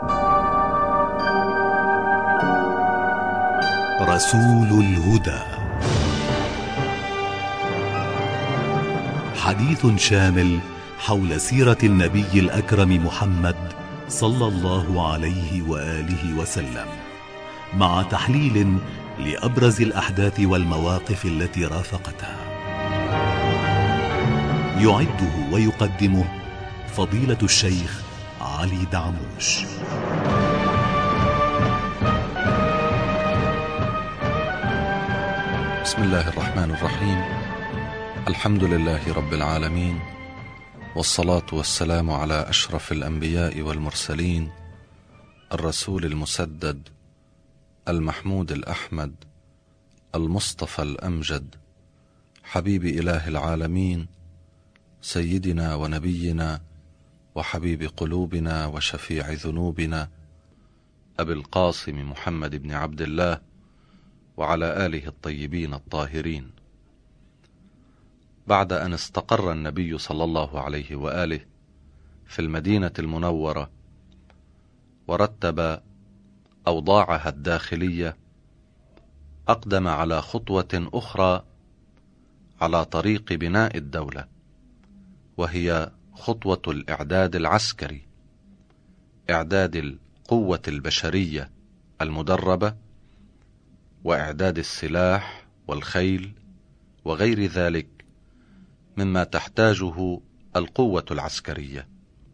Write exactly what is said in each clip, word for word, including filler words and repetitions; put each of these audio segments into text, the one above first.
رسول الهدى، حديث شامل حول سيرة النبي الأكرم محمد صلى الله عليه وآله وسلم، مع تحليل لأبرز الأحداث والمواقف التي رافقتها. يعده ويقدمه فضيلة الشيخ علي دعموش. بسم الله الرحمن الرحيم. الحمد لله رب العالمين، والصلاة والسلام على أشرف الأنبياء والمرسلين، الرسول المسدد المحمود الأحمد المصطفى الأمجد، حبيب إله العالمين، سيدنا ونبينا وحبيب قلوبنا وشفيع ذنوبنا، أبي القاسم محمد بن عبد الله وعلى آله الطيبين الطاهرين. بعد أن استقر النبي صلى الله عليه وآله في المدينة المنورة ورتب أوضاعها الداخلية، أقدم على خطوة أخرى على طريق بناء الدولة، وهي خطوة الإعداد العسكري، إعداد القوة البشرية المدربة، وإعداد السلاح والخيل وغير ذلك مما تحتاجه القوة العسكرية.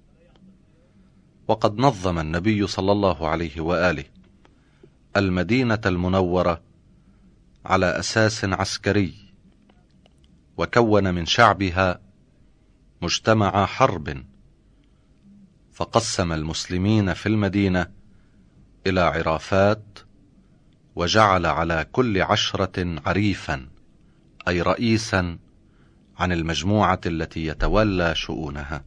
وقد نظم النبي صلى الله عليه وآله المدينة المنورة على أساس عسكري، وكون من شعبها مجتمع حرب، فقسم المسلمين في المدينة إلى عرافات، وجعل على كل عشرة عريفا أي رئيسا عن المجموعة التي يتولى شؤونها.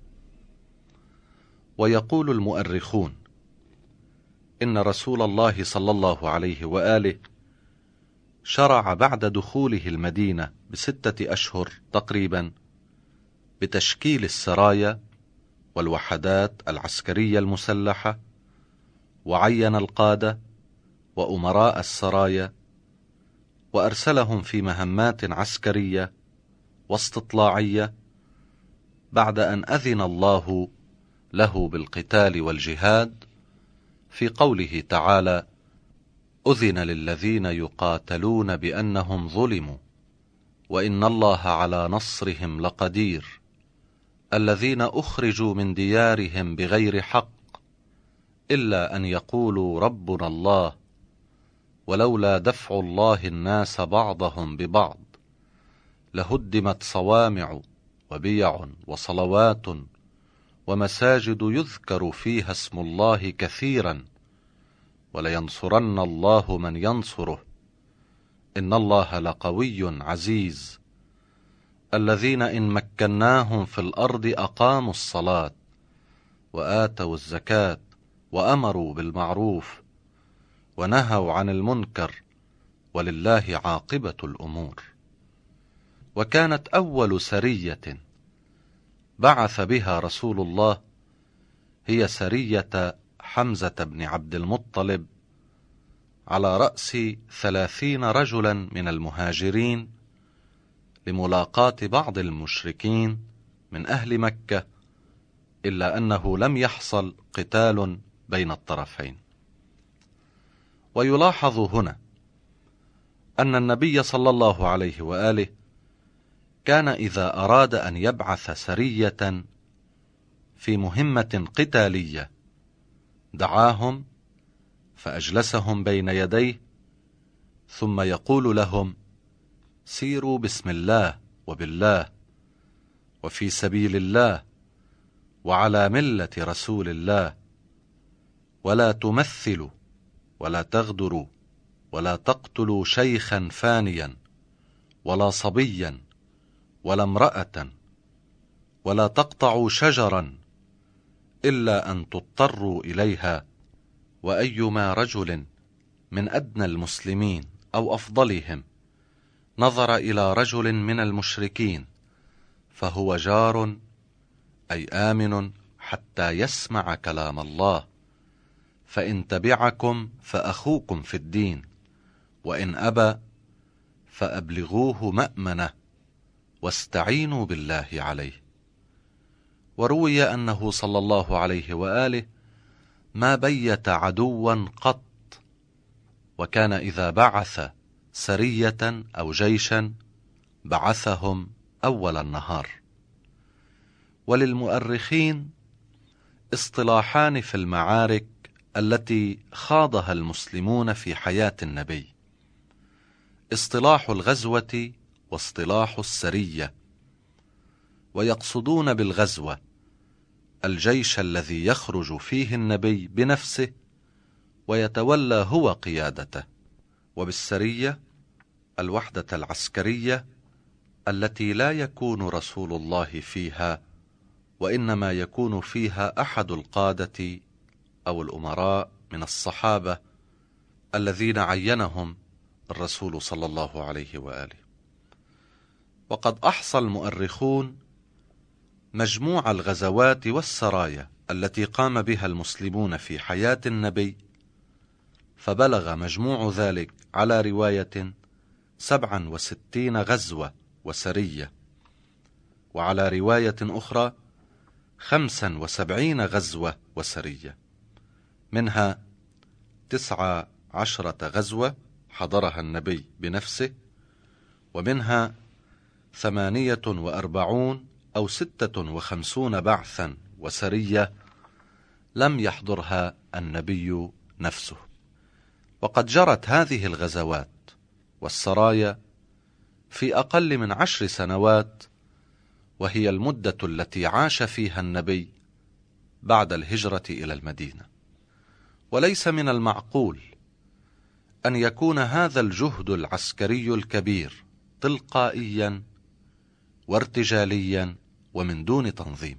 ويقول المؤرخون إن رسول الله صلى الله عليه وآله شرع بعد دخوله المدينة بستة أشهر تقريبا بتشكيل السرايا والوحدات العسكرية المسلحة، وعين القادة وأمراء السرايا وأرسلهم في مهمات عسكرية واستطلاعية، بعد أن أذن الله له بالقتال والجهاد في قوله تعالى: أذن للذين يقاتلون بأنهم ظلموا وإن الله على نصرهم لقدير، الذين أخرجوا من ديارهم بغير حق إلا أن يقولوا ربنا الله، ولولا دفع الله الناس بعضهم ببعض لهدمت صوامع وبيع وصلوات ومساجد يذكر فيها اسم الله كثيرا ولينصرن الله من ينصره إن الله لقوي عزيز، الذين إن مكناهم في الأرض أقاموا الصلاة وآتوا الزكاة وأمروا بالمعروف ونهوا عن المنكر ولله عاقبة الأمور. وكانت أول سرية بعث بها رسول الله هي سرية حمزة بن عبد المطلب على رأس ثلاثين رجلا من المهاجرين، لملاقاة بعض المشركين من أهل مكة، إلا أنه لم يحصل قتال بين الطرفين. ويلاحظ هنا أن النبي صلى الله عليه وآله كان إذا أراد أن يبعث سرية في مهمة قتالية دعاهم فأجلسهم بين يديه، ثم يقول لهم: سيروا بسم الله وبالله وفي سبيل الله وعلى ملة رسول الله، ولا تمثلوا ولا تغدروا ولا تقتلوا شيخا فانيا ولا صبيا ولا امرأة ولا تقطعوا شجرا إلا أن تضطروا إليها، وأيما رجل من أدنى المسلمين أو أفضلهم نظر إلى رجل من المشركين فهو جار أي آمن حتى يسمع كلام الله، فإن تبعكم فأخوكم في الدين، وإن أبى فأبلغوه مأمنة واستعينوا بالله عليه. وروي أنه صلى الله عليه وآله ما بيت عدوا قط، وكان إذا بعث سرية أو جيشا بعثهم أول النهار. وللمؤرخين اصطلاحان في المعارك التي خاضها المسلمون في حياة النبي: اصطلاح الغزوة واصطلاح السرية. ويقصدون بالغزوة الجيش الذي يخرج فيه النبي بنفسه ويتولى هو قيادته، وبالسرية الوحدة العسكرية التي لا يكون رسول الله فيها، وإنما يكون فيها أحد القادة أو الأمراء من الصحابة الذين عينهم الرسول صلى الله عليه وآله. وقد أحصى المؤرخون مجموع الغزوات والسرايا التي قام بها المسلمون في حياة النبي، فبلغ مجموع ذلك على رواية سبعا وستين غزوة وسرية، وعلى رواية أخرى خمسا وسبعين غزوة وسرية، منها تسعة عشرة غزوة حضرها النبي بنفسه، ومنها ثمانية وأربعون أو ستة وخمسون بعثا وسرية لم يحضرها النبي نفسه. وقد جرت هذه الغزوات والسرايا في أقل من عشر سنوات، وهي المدة التي عاش فيها النبي بعد الهجرة إلى المدينة. وليس من المعقول أن يكون هذا الجهد العسكري الكبير تلقائيا وارتجاليا ومن دون تنظيم.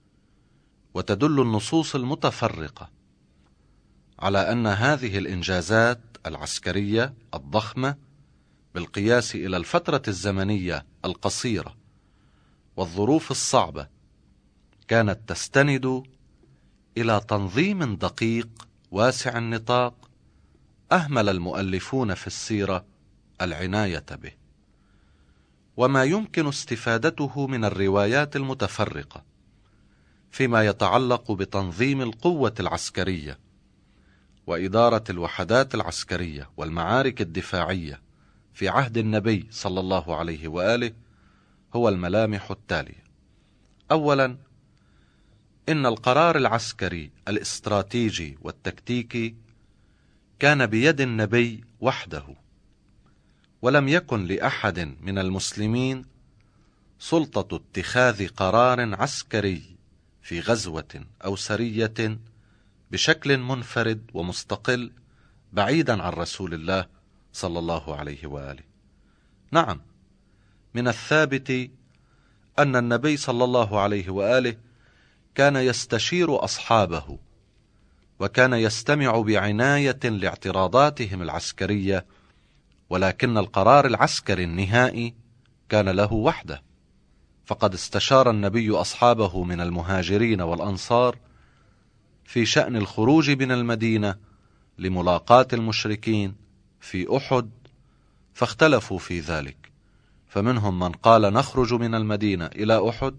وتدل النصوص المتفرقة على أن هذه الإنجازات العسكرية الضخمة بالقياس إلى الفترة الزمنية القصيرة والظروف الصعبة كانت تستند إلى تنظيم دقيق واسع النطاق أهمل المؤلفون في السيرة العناية به. وما يمكن استفادته من الروايات المتفرقة فيما يتعلق بتنظيم القوة العسكرية وإدارة الوحدات العسكرية والمعارك الدفاعية في عهد النبي صلى الله عليه وآله هو الملامح التالية: أولا، إن القرار العسكري الاستراتيجي والتكتيكي كان بيد النبي وحده، ولم يكن لأحد من المسلمين سلطة اتخاذ قرار عسكري في غزوة أو سرية بشكل منفرد ومستقل بعيدا عن رسول الله صلى الله عليه وآله. نعم، من الثابت أن النبي صلى الله عليه وآله كان يستشير أصحابه، وكان يستمع بعناية لاعتراضاتهم العسكرية، ولكن القرار العسكري النهائي كان له وحده. فقد استشار النبي أصحابه من المهاجرين والأنصار في شأن الخروج من المدينة لملاقاة المشركين في أحد، فاختلفوا في ذلك، فمنهم من قال نخرج من المدينة إلى أحد،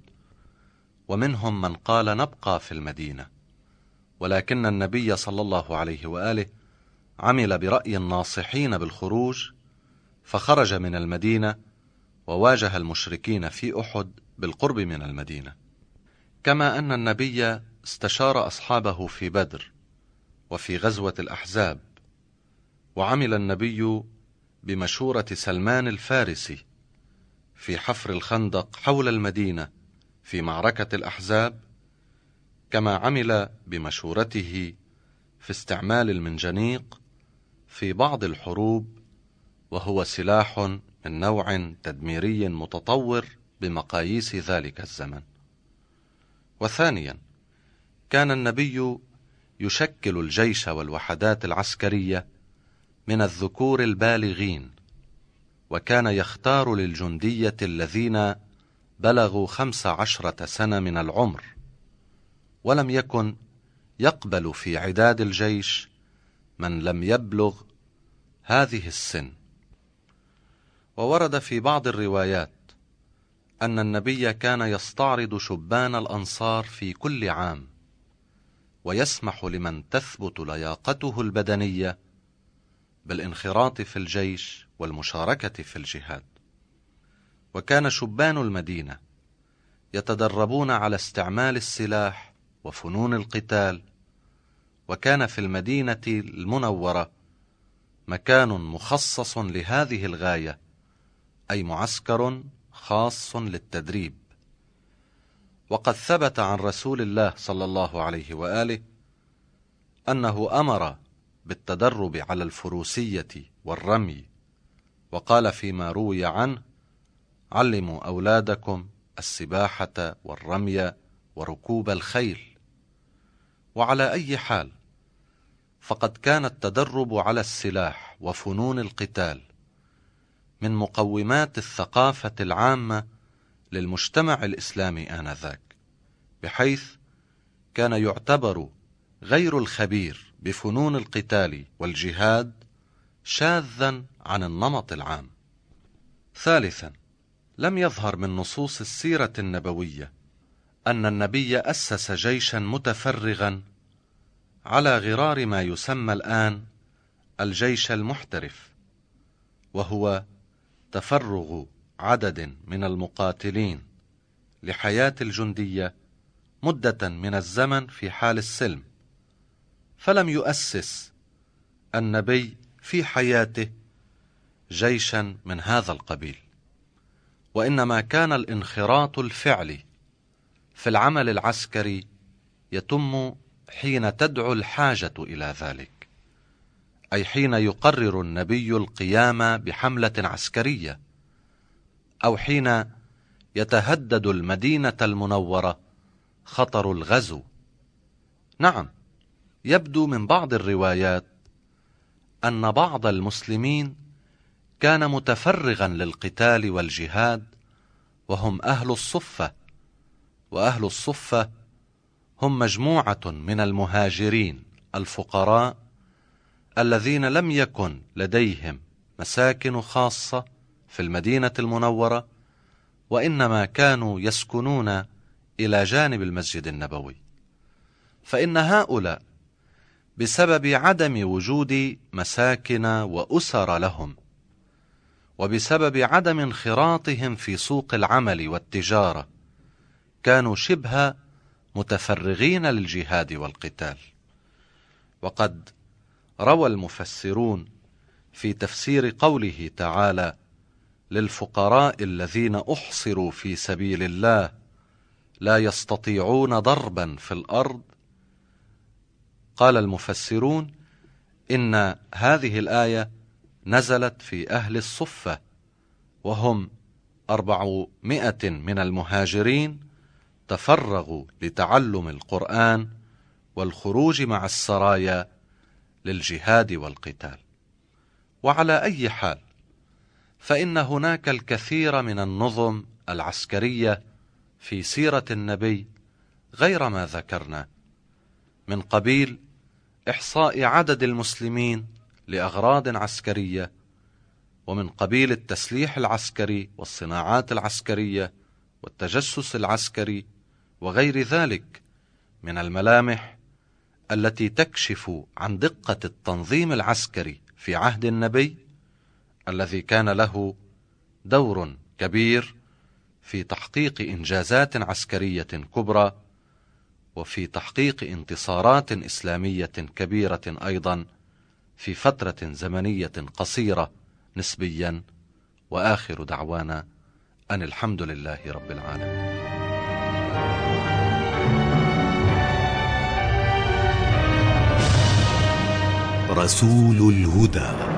ومنهم من قال نبقى في المدينة. ولكن النبي صلى الله عليه وآله عمل برأي الناصحين بالخروج، فخرج من المدينة وواجه المشركين في أحد بالقرب من المدينة. كما أن النبي استشار أصحابه في بدر وفي غزوة الأحزاب، وعمل النبي بمشورة سلمان الفارسي في حفر الخندق حول المدينة في معركة الأحزاب، كما عمل بمشورته في استعمال المنجنيق في بعض الحروب، وهو سلاح من نوع تدميري متطور بمقاييس ذلك الزمن. وثانيا، كان النبي يشكل الجيش والوحدات العسكرية من الذكور البالغين، وكان يختار للجندية الذين بلغوا خمس عشرة سنة من العمر، ولم يكن يقبل في عداد الجيش من لم يبلغ هذه السن. وورد في بعض الروايات أن النبي كان يستعرض شبان الأنصار في كل عام، ويسمح لمن تثبت لياقته البدنية بالانخراط في الجيش والمشاركة في الجهاد. وكان شبان المدينة يتدربون على استعمال السلاح وفنون القتال، وكان في المدينة المنورة مكان مخصص لهذه الغاية، أي معسكر خاص للتدريب. وقد ثبت عن رسول الله صلى الله عليه وآله أنه أمر بالتدرب على الفروسية والرمي، وقال فيما روي عنه: علموا أولادكم السباحة والرمي وركوب الخيل. وعلى أي حال، فقد كان التدرب على السلاح وفنون القتال من مقومات الثقافة العامة للمجتمع الإسلامي آنذاك، بحيث كان يعتبر غير الخبير بفنون القتال والجهاد شاذا عن النمط العام. ثالثا، لم يظهر من نصوص السيرة النبوية أن النبي أسس جيشا متفرغا على غرار ما يسمى الآن الجيش المحترف، وهو تفرغ عدد من المقاتلين لحياة الجندية مدة من الزمن في حال السلم. فلم يؤسس النبي في حياته جيشا من هذا القبيل، وإنما كان الانخراط الفعلي في العمل العسكري يتم حين تدعو الحاجة إلى ذلك، أي حين يقرر النبي القيام بحملة عسكرية، أو حين يتهدد المدينة المنورة خطر الغزو. نعم، يبدو من بعض الروايات أن بعض المسلمين كان متفرغا للقتال والجهاد، وهم أهل الصفة. وأهل الصفة هم مجموعة من المهاجرين الفقراء الذين لم يكن لديهم مساكن خاصة في المدينة المنورة، وإنما كانوا يسكنون إلى جانب المسجد النبوي. فإن هؤلاء بسبب عدم وجود مساكن وأسر لهم، وبسبب عدم انخراطهم في سوق العمل والتجارة، كانوا شبه متفرغين للجهاد والقتال. وقد روى المفسرون في تفسير قوله تعالى: للفقراء الذين أحصروا في سبيل الله لا يستطيعون ضربا في الأرض، قال المفسرون إن هذه الآية نزلت في أهل الصفة، وهم أربعمائة من المهاجرين تفرغوا لتعلم القرآن والخروج مع السرايا للجهاد والقتال. وعلى أي حال، فإن هناك الكثير من النظم العسكرية في سيرة النبي غير ما ذكرنا، من قبيل إحصاء عدد المسلمين لأغراض عسكرية، ومن قبيل التسليح العسكري والصناعات العسكرية والتجسس العسكري وغير ذلك من الملامح التي تكشف عن دقة التنظيم العسكري في عهد النبي، الذي كان له دور كبير في تحقيق إنجازات عسكرية كبرى، وفي تحقيق انتصارات إسلامية كبيرة أيضا في فترة زمنية قصيرة نسبيا. وآخر دعوانا أن الحمد لله رب العالمين. رسول الهدى.